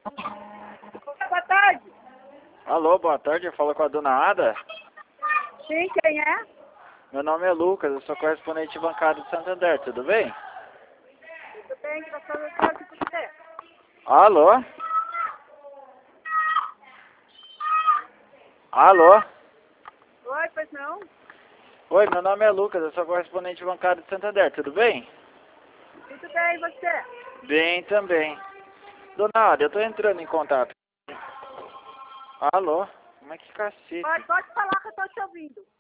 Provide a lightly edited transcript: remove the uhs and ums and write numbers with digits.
Boa tarde. Alô, boa tarde, eu falo com a dona Ada. Sim, quem é? Meu nome é Lucas, eu sou correspondente bancário de Santander, tudo bem? Tudo bem, graças a Deus, e você? Alô? Alô? Oi, pois não? Oi, meu nome é Lucas, eu sou correspondente bancário de Santander, tudo bem? Tudo bem, e você? Bem também. Dona Ada, eu tô entrando em contato. Alô? Como é que cacete? Pode falar que eu estou te ouvindo.